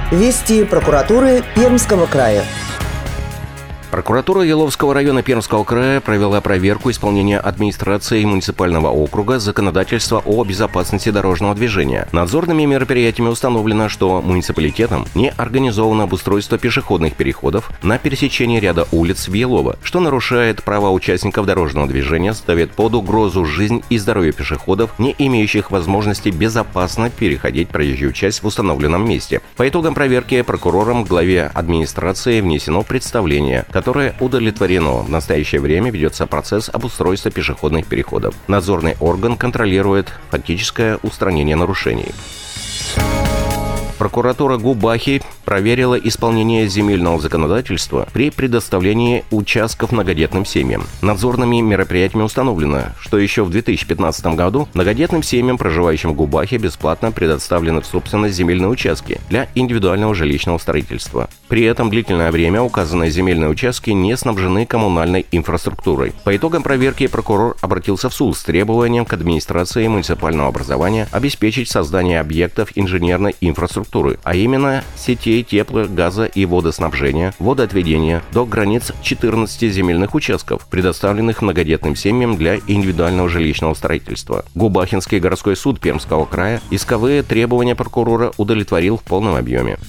Вести прокуратуры Пермского края. Прокуратура Еловского района Пермского края провела проверку исполнения администрацией муниципального округа законодательства о безопасности дорожного движения. Надзорными мероприятиями установлено, что муниципалитетом не организовано обустройство пешеходных переходов на пересечении ряда улиц в Елово, что нарушает права участников дорожного движения, ставит под угрозу жизнь и здоровье пешеходов, не имеющих возможности безопасно переходить проезжую часть в установленном месте. По итогам проверки прокурором главе администрации внесено представление, которое удовлетворено. В настоящее время ведется процесс обустройства пешеходных переходов. Надзорный орган контролирует фактическое устранение нарушений. Прокуратура Губахи проверила исполнение земельного законодательства при предоставлении участков многодетным семьям. Надзорными мероприятиями установлено, что еще в 2015 году многодетным семьям, проживающим в Губахе, бесплатно предоставлены в собственность земельные участки для индивидуального жилищного строительства. При этом длительное время указанные земельные участки не снабжены коммунальной инфраструктурой. По итогам проверки прокурор обратился в суд с требованием к администрации муниципального образования обеспечить создание объектов инженерной инфраструктуры, а именно сетей тепло-, газа- и водоснабжения, водоотведения до границ 14 земельных участков, предоставленных многодетным семьям для индивидуального жилищного строительства. Губахинский городской суд Пермского края исковые требования прокурора удовлетворил в полном объеме.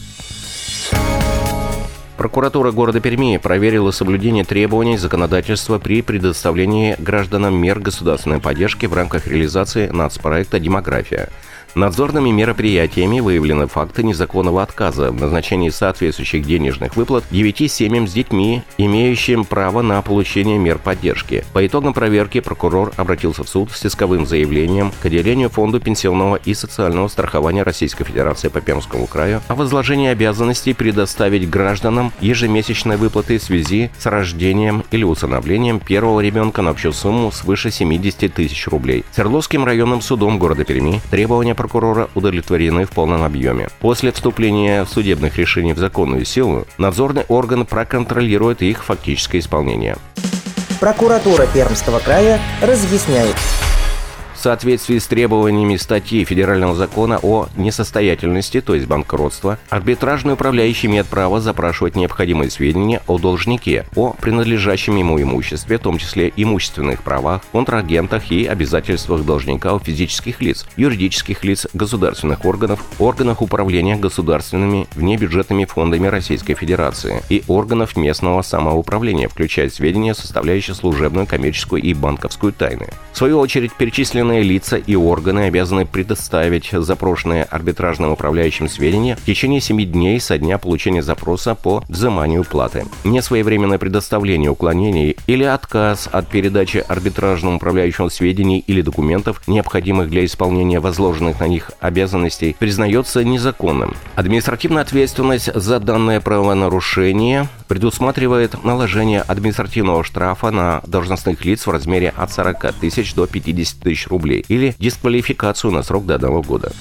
Прокуратура города Перми проверила соблюдение требований законодательства при предоставлении гражданам мер государственной поддержки в рамках реализации нацпроекта «Демография». Надзорными мероприятиями выявлены факты незаконного отказа в назначении соответствующих денежных выплат 9 семьям с детьми, имеющим право на получение мер поддержки. По итогам проверки прокурор обратился в суд с исковым заявлением к отделению Фонда пенсионного и социального страхования Российской Федерации по Пермскому краю о возложении обязанностей предоставить гражданам ежемесячные выплаты в связи с рождением или усыновлением первого ребенка на общую сумму свыше 70 тысяч рублей. Свердловским районным судом города Перми требования прокурора удовлетворены в полном объеме. После вступления судебных решений в законную силу, надзорный орган проконтролирует их фактическое исполнение. Прокуратура Пермского края разъясняет. В соответствии с требованиями статьи Федерального закона о несостоятельности, то есть банкротства, арбитражный управляющий имеет право запрашивать необходимые сведения о должнике, о принадлежащем ему имуществе, в том числе имущественных правах, контрагентах и обязательствах должника у физических лиц, юридических лиц, государственных органов, органах управления государственными внебюджетными фондами Российской Федерации и органов местного самоуправления, включая сведения, составляющие служебную, коммерческую и банковскую тайны. В свою очередь, перечисленные лица и органы обязаны предоставить запрошенные арбитражным управляющим сведения в течение 7 дней со дня получения запроса по взиманию платы. Несвоевременное предоставление, уклонение или отказ от передачи арбитражному управляющему сведений или документов, необходимых для исполнения возложенных на них обязанностей, признается незаконным. Административная ответственность за данное правонарушение предусматривает наложение административного штрафа на должностных лиц в размере от 40 тысяч до 50 тысяч рублей или дисквалификацию на срок до 1 года.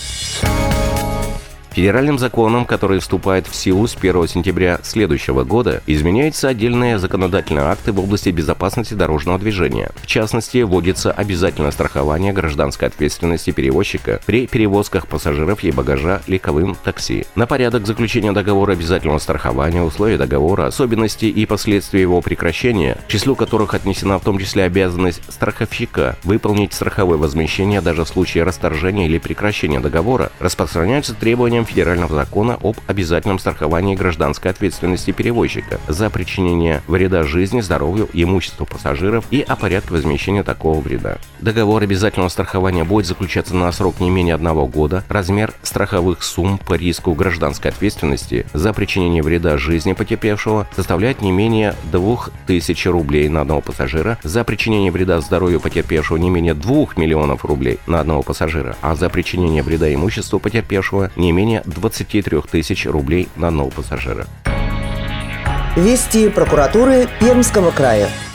Федеральным законом, который вступает в силу с 1 сентября следующего года, изменяются отдельные законодательные акты в области безопасности дорожного движения. В частности, вводится обязательное страхование гражданской ответственности перевозчика при перевозках пассажиров и багажа легковым такси. На порядок заключения договора обязательного страхования, условия договора, особенности и последствия его прекращения, к числу которых отнесена в том числе обязанность страховщика выполнить страховое возмещение даже в случае расторжения или прекращения договора, распространяются требования Федерального закона об обязательном страховании гражданской ответственности перевозчика за причинение вреда жизни, здоровью и имуществу пассажиров и о порядке возмещения такого вреда. Договор обязательного страхования будет заключаться на срок не менее 1 года. Размер страховых сумм по риску гражданской ответственности за причинение вреда жизни потерпевшего составляет не менее 2000 рублей на одного пассажира, за причинение вреда здоровью потерпевшего не менее 2 миллионов рублей на одного пассажира, а за причинение вреда имуществу потерпевшего не менее 23 тысяч рублей на одного пассажира. Вести прокуратуры Пермского края.